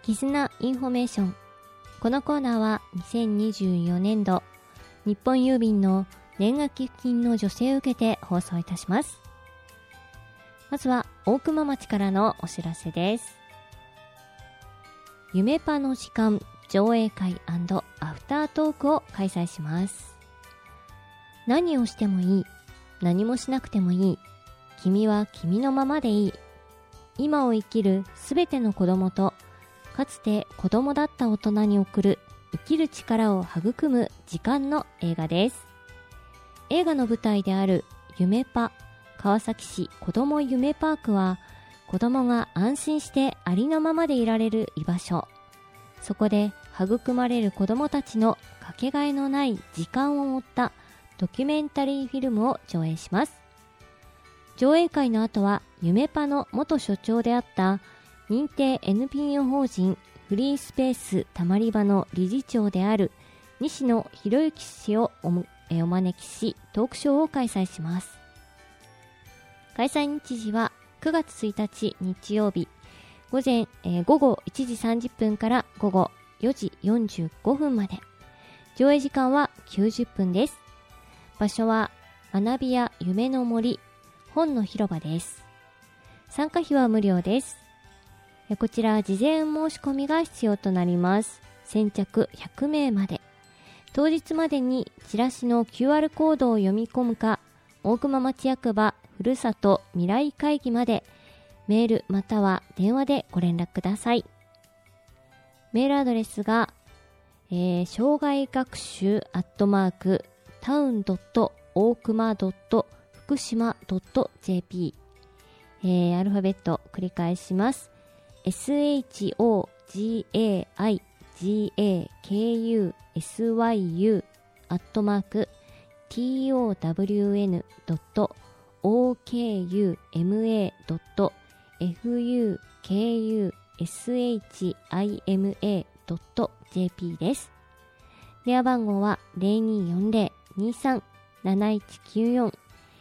絆インフォメーション。このコーナーは2024年度日本郵便の年賀寄付金の助成を受けて放送いたします。まずは大熊町からのお知らせです。夢パの時間上映会&アフタートークを開催します。何をしてもいい、何もしなくてもいい、君は君のままでいい、今を生きるすべての子供とかつて子供だった大人に送る生きる力を育む時間の映画です。映画の舞台である夢パ川崎市子ども夢パークは、子どもが安心してありのままでいられる居場所。そこで育まれる子どもたちのかけがえのない時間を追ったドキュメンタリーフィルムを上映します。上映会の後は夢パの元所長であった認定 NPO 法人フリースペースたまり場の理事長である西野博之氏をお招きし、トークショーを開催します。開催日時は9月1日日曜日午後1時30分から午後4時45分まで。上映時間は90分です。場所は学びや夢の森本の広場です。参加費は無料です。こちら事前申し込みが必要となります。先着100名まで。当日までにチラシの QR コードを読み込むか、大熊町役場ふるさと未来会議までメールまたは電話でご連絡ください。メールアドレスが、障害学習@town.okuma.fukushima.jp、アルファベット繰り返します。town.okuma.fukushima.jp です。電話番号は 0240-23-7194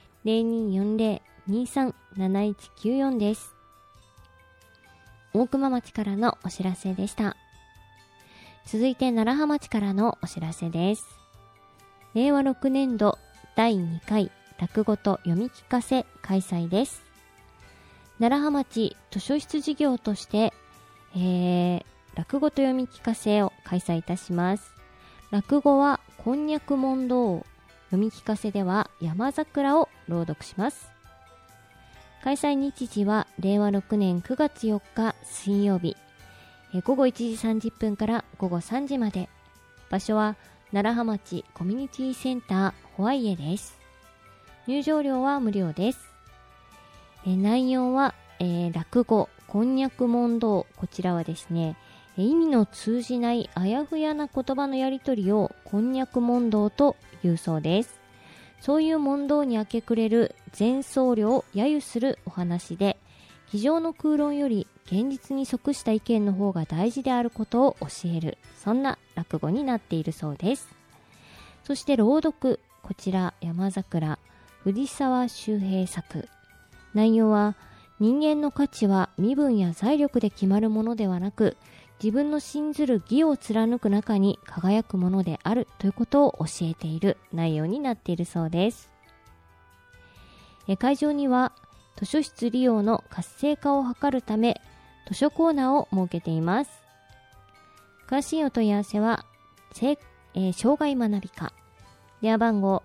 0240-23-7194 です。大熊町からのお知らせでした。続いて楢葉町からのお知らせです。令和6年度第2回落語と読み聞かせ開催です。楢葉町図書室事業として、落語と読み聞かせを開催いたします。落語はこんにゃく問答、読み聞かせでは山桜を朗読します。開催日時は令和6年9月4日水曜日、午後1時30分から午後3時まで。場所は楢葉町コミュニティセンターホワイエです。入場料は無料です。内容は、落語こんにゃく問答、こちらはですね、意味の通じないあやふやな言葉のやり取りをこんにゃく問答というそうです。そういう問答に明け暮れる前僧侶を揶揄するお話で、机上の空論より現実に即した意見の方が大事であることを教える、そんな落語になっているそうです。そして朗読、こちら山桜藤沢周平作。内容は、人間の価値は身分や財力で決まるものではなく、自分の信ずる義を貫く中に輝くものであるということを教えている内容になっているそうです。会場には図書室利用の活性化を図るため図書コーナーを設けています。詳しいお問い合わせは、障害学び課、電話番号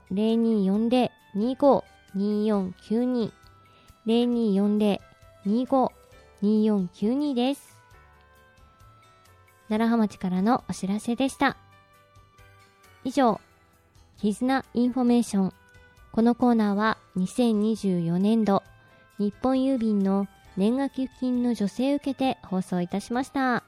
0240-25-2492 0240-25-2492 です。楢葉町からのお知らせでした。以上、絆インフォメーション。このコーナーは2024年度日本郵便の年賀寄付金の助成を受けて放送いたしました。